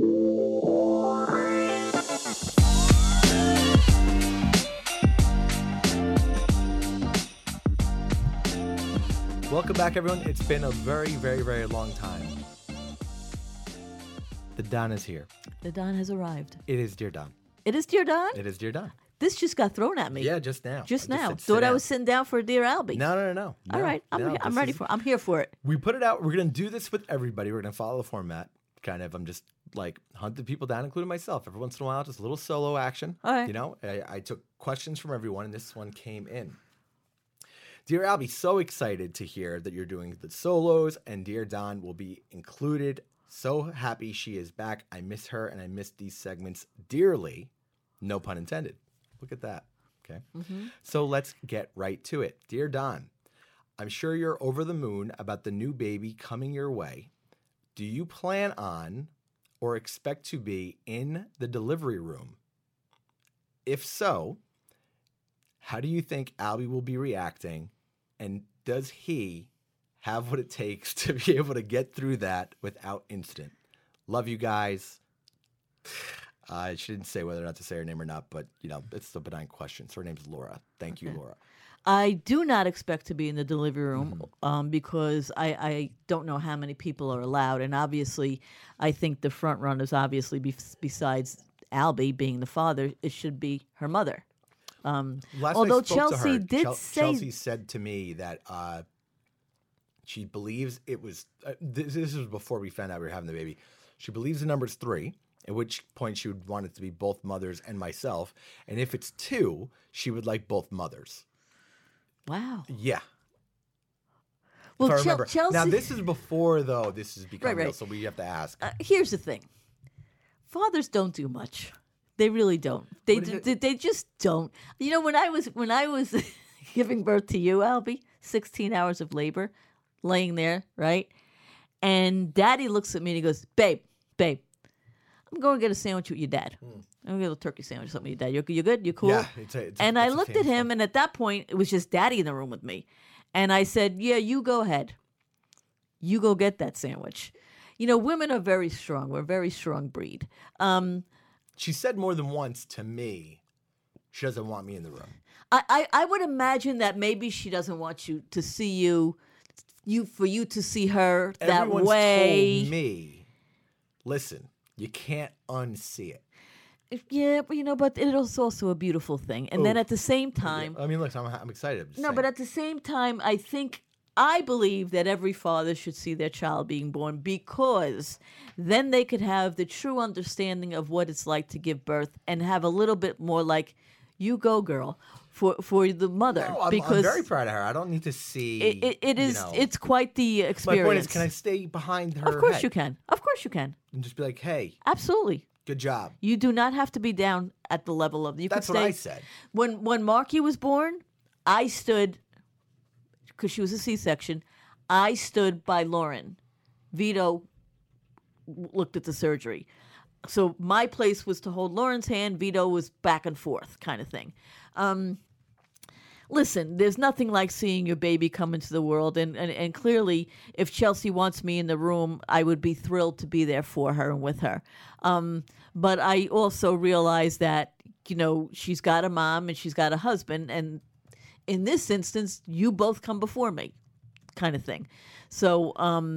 Welcome back, everyone. It's been a very, very, very long time. The Don is here. The Don has arrived. It is Dear Don. It is Dear Don? It is Dear Don. This just got thrown at me. Yeah, just now. Just I now. said, Thought I down. was sitting down for Dear Albie. No. All right. I'm ready for it. I'm here for it. We put it out. We're going to do this with everybody. We're going to follow the format. Kind of, I'm just like hunting people down, including myself. Every once in a while, just a little solo action. All right. You know, I took questions from everyone, and this one came in. Dear Albie, so excited to hear that you're doing the solos, and Dear Don will be included. So happy she is back. I miss her, and I miss these segments dearly. No pun intended. Look at that. Okay. Mm-hmm. So let's get right to it. Dear Don, I'm sure you're over the moon about the new baby coming your way. Do you plan on or expect to be in the delivery room? If so, how do you think Albie will be reacting? And does he have what it takes to be able to get through that without incident? Love you guys. She didn't say whether or not to say her name or not, but, you know, it's a benign question. So her name's Laura. Thank you, Laura. I do not expect to be in the delivery room because I don't know how many people are allowed. And obviously, I think the front runners, obviously, besides Albie being the father, it should be her mother. Although Chelsea Chelsea said to me that she believes it was, this was before we found out we were having the baby. She believes the number's 3. At which point she would want it to be both mothers and myself. And if it's 2, she would like both mothers. Wow. Yeah. Well, if I remember. Chelsea... Now, this is before, though, this has become real, right. so we have to ask. Here's the thing. Fathers don't do much. They really don't. They just don't. You know, when I was giving birth to you, Albie, 16 hours of labor, laying there, right? And Daddy looks at me and he goes, babe, I'm going to get a sandwich with your dad. I'm going to get a little turkey sandwich or something with your dad. You good? You cool? Yeah. I looked at him, and at that point, it was just Daddy in the room with me. And I said, yeah, you go ahead. You go get that sandwich. You know, women are very strong. We're a very strong breed. She said more than once to me, she doesn't want me in the room. I would imagine that maybe she doesn't want you to see you for you to see her that Everyone's way. Told me, listen, you can't unsee it. Yeah, but but it is also a beautiful thing. And then at the same time, I mean, look, I'm excited. But at the same time, I believe that every father should see their child being born, because then they could have the true understanding of what it's like to give birth and have a little bit more like, you go, girl, for the mother. No, I'm very proud of her. I don't need to see. It is. It's quite the experience. My point is, can I stay behind her? Of course head? you can. Of course you can. And just be like, hey. Absolutely. Good job. You do not have to be down at the level of. That's what I said. When Marky was born, I stood, because she was a C-section, I stood by Lauren. Vito looked at the surgery. So my place was to hold Lauren's hand. Vito was back and forth kind of thing. Listen, there's nothing like seeing your baby come into the world. And clearly, if Chelsea wants me in the room, I would be thrilled to be there for her and with her. But I also realize that, she's got a mom and she's got a husband. And in this instance, you both come before me kind of thing. So,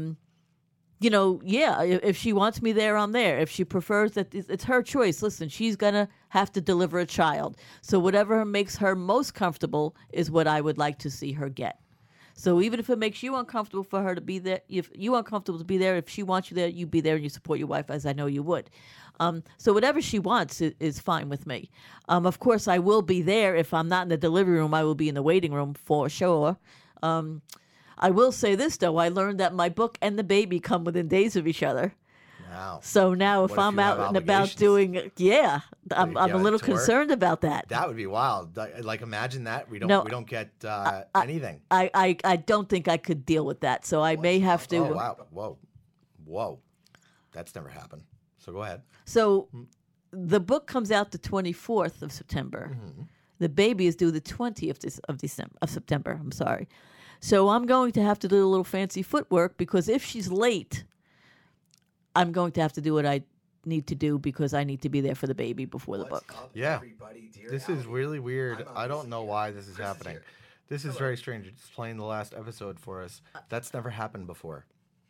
if she wants me there, I'm there. If she prefers that, it's her choice. Listen, she's going to have to deliver a child. So whatever makes her most comfortable is what I would like to see her get. So even if it makes you uncomfortable for her to be there, if you uncomfortable to be there, if she wants you there, you be there and you support your wife, as I know you would. So whatever she wants is fine with me. Of course, I will be there. If I'm not in the delivery room, I will be in the waiting room for sure. I will say this, though. I learned that my book and the baby come within days of each other. Wow. So now if I'm out and about doing, I'm a little concerned about that. That would be wild. Like, imagine that. We don't get anything. I don't think I could deal with that. So I may have to. Oh, wow. Whoa. That's never happened. So go ahead. So the book comes out the 24th of September. Mm-hmm. The baby is due the 20th of September. I'm sorry. So I'm going to have to do a little fancy footwork, because if she's late, I'm going to have to do what I need to do because I need to be there for the baby before the book. Up, Yeah. everybody? Dear This is Albie, really weird. I'm on I don't Lucy know here. why this is Chris happening. here. This is very strange. It's playing the last episode for us. That's never happened before.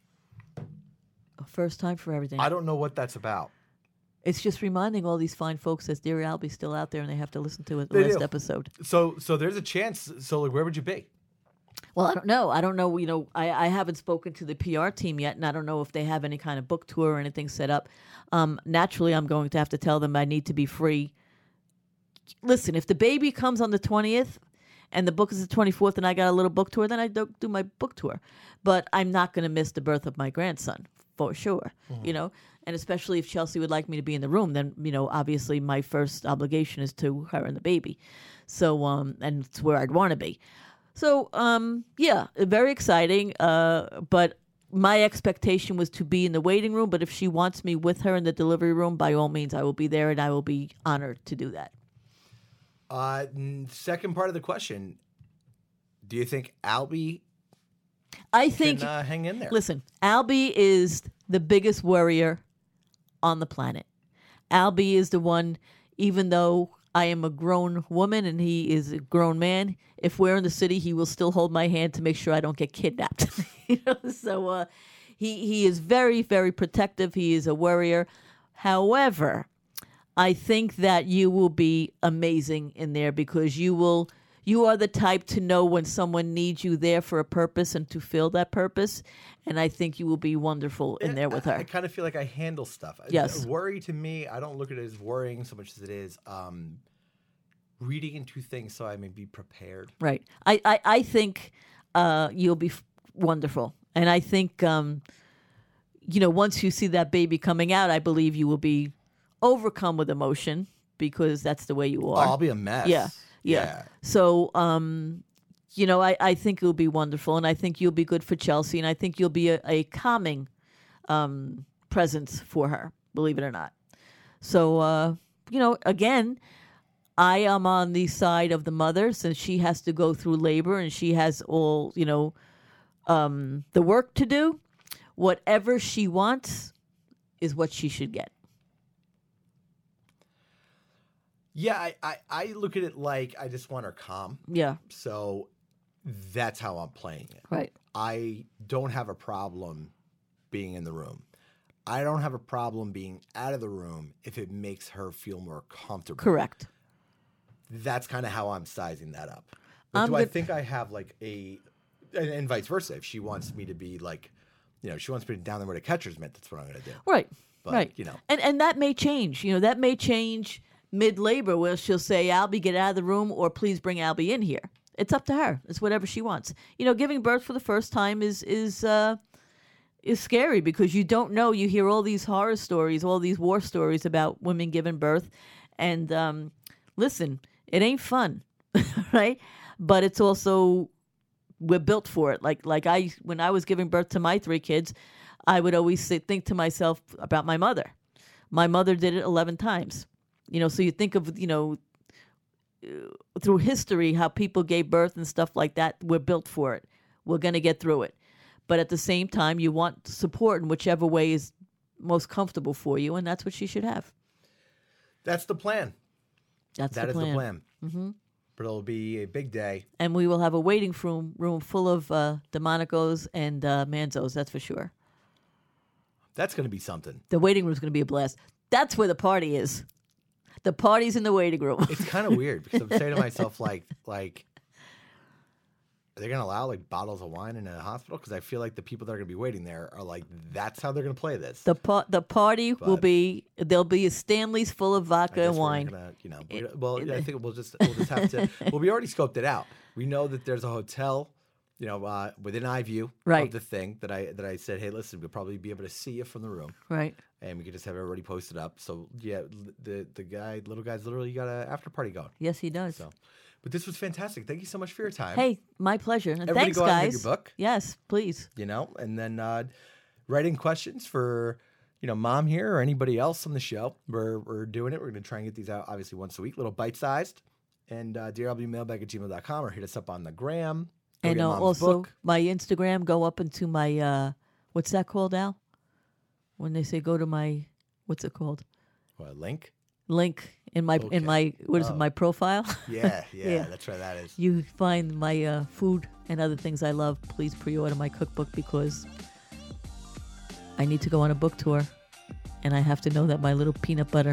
First time for everything. I don't know what that's about. It's just reminding all these fine folks that Dear Albie's still out there and they have to listen to it the They last do. episode. So there's a chance. So like, where would you be? Well, I don't know. I don't know. You know, I haven't spoken to the PR team yet, and I don't know if they have any kind of book tour or anything set up. Naturally, I'm going to have to tell them I need to be free. Listen, if the baby comes on the 20th and the book is the 24th and I got a little book tour, then I don't do my book tour. But I'm not going to miss the birth of my grandson, for sure, you know. And especially if Chelsea would like me to be in the room, then, you know, obviously my first obligation is to her and the baby. So, and it's where I'd want to be. So, yeah, very exciting. But my expectation was to be in the waiting room. But if she wants me with her in the delivery room, by all means, I will be there, and I will be honored to do that. Second part of the question: do you think Albie I think, can hang in there? listen, Albie is the biggest worrier on the planet. Albie is the one, even though I am a grown woman and he is a grown man, if we're in the city, he will still hold my hand to make sure I don't get kidnapped. You know? So he is very, very protective. He is a worrier. However, I think that you will be amazing in there because you are the type to know when someone needs you there for a purpose and to fill that purpose. And I think you will be wonderful in there with her. I kind of feel like I handle stuff. Yes. Worry to me, I don't look at it as worrying so much as it is reading into things so I may be prepared. Right. I think you'll be wonderful. And I think, you know, once you see that baby coming out, I believe you will be overcome with emotion because that's the way you Oh, are. I'll be a mess. Yeah. So, you know, I think it'll be wonderful. And I think you'll be good for Chelsea. And I think you'll be a calming presence for her, believe it or not. So, you know, again, I am on the side of the mother since she has to go through labor and she has all, you know, the work to do. Whatever she wants is what she should get. Yeah, I look at it like I just want her calm. Yeah, So that's how I'm playing it. right. I don't have a problem being in the room. I don't have a problem being out of the room if it makes her feel more comfortable. Correct. That's kind of how I'm sizing that up. I'm But do I good- think I have like and vice versa. If she wants me to be like, you know, she wants me to down there with a catcher's mitt, that's what I'm going to do. Right. But, right. you know. And that may change. You know, that may change mid-labor where she'll say, Albie, get out of the room, or please bring Albie in here. It's up to her. It's whatever she wants. You know, giving birth for the first time is scary because you don't know. You hear all these horror stories, all these war stories about women giving birth. And listen, it ain't fun, right? But it's also, we're built for it. Like when I was giving birth to my 3 kids, I would always think to myself about my mother. My mother did it 11 times. You know, so you think of, you know, through history, how people gave birth and stuff like that. We're built for it. We're going to get through it. But at the same time, you want support in whichever way is most comfortable for you, and that's what she should have. That's the plan. That's That the is plan. the plan. Mm-hmm. But it'll be a big day. And we will have a waiting room full of Demonicos and Manzos, that's for sure. That's going to be something. The waiting room is going to be a blast. That's where the party is. The party's in the waiting room. It's kind of weird because I'm saying to myself, like, are they going to allow like bottles of wine in a hospital? Because I feel like the people that are going to be waiting there are like, that's how they're going to play this. The party will But- be, there'll be a Stanley's full of I vodka guess and we're wine. Gonna, you know, I think we'll just have to. Well, we already scoped it out. We know that there's a hotel, you know, within eye view Right. of the thing that I said, hey, listen, we'll probably be able to see you from the room, Right. and we could just have everybody posted up. So yeah, the little guy's literally got an after party going. Yes, he does. So, but this was fantastic. Thank you so much for your time. Hey, my pleasure. And Everybody thanks, go out and guys. get your book. Yes, please. You know, and then writing questions for, you know, Mom here or anybody else on the show. We're doing it. We're going to try and get these out obviously once a week, little bite-sized. And dearlbmailbag@gmail.com, or hit us up on the gram. Go And get Mom's also book. my Instagram, go up into my, what's that called, Al? When they say go to my what's it called? What, link? Link in my Okay. what is it, my profile. Yeah, Yeah. that's right. That is. You find my food and other things I love. Please pre-order my cookbook because I need to go on a book tour, and I have to know that my little peanut butter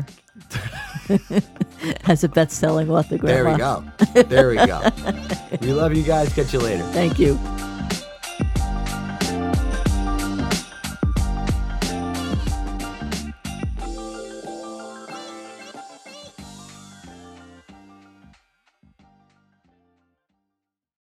has a best-selling author. There Grandma. we go. There we go. We love you guys. Catch you later. Thank you.